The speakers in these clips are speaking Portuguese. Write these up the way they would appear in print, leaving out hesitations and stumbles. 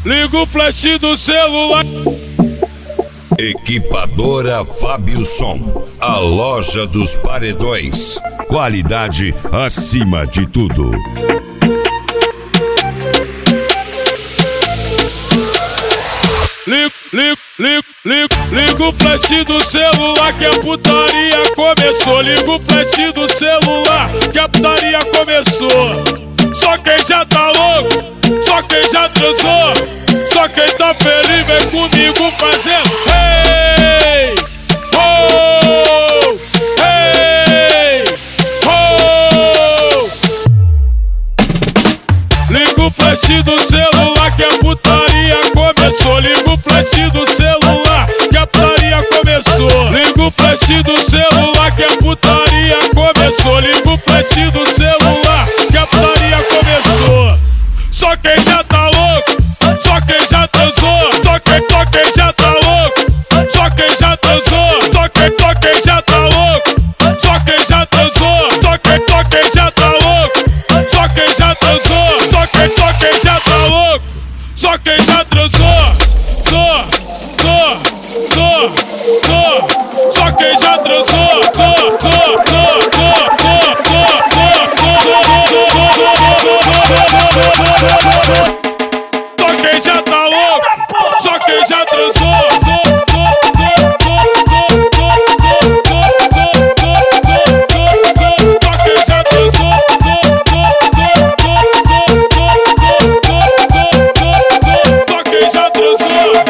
Liga o flash do celular. Equipadora Fábio Som, a loja dos paredões. Qualidade acima de tudo. Liga o flash do celular que a putaria começou. Liga o flash do celular que a putaria começou. Só quem já tá louco, só quem já transou, só quem tá feliz vem comigo fazendo hey, oh, hey, oh. Liga o flash do celular que a putaria começou. Liga o flash do celular que a putaria começou. Liga o flash do celular que a putaria começou. Liga o flash do celular que a putaria começou. Só quem já tá louco, só quem já transou, só quem já tá louco, só quem já transou, só quem já tá louco, só quem já transou, só quem já tá louco, só quem já transou, só quem já tá louco, só quem já transou, só quem já transou, só quem já tá louco, só quem já transou, só quem já transou, só quem já transou.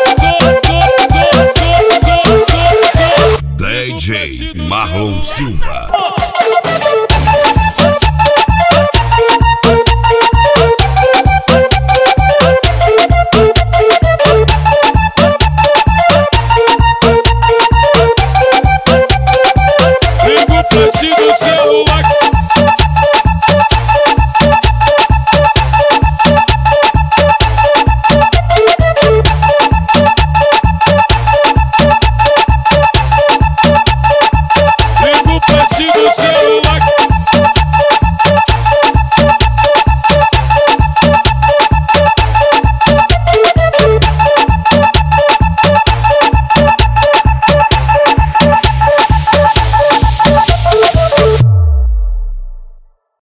DJ Marlon Silva.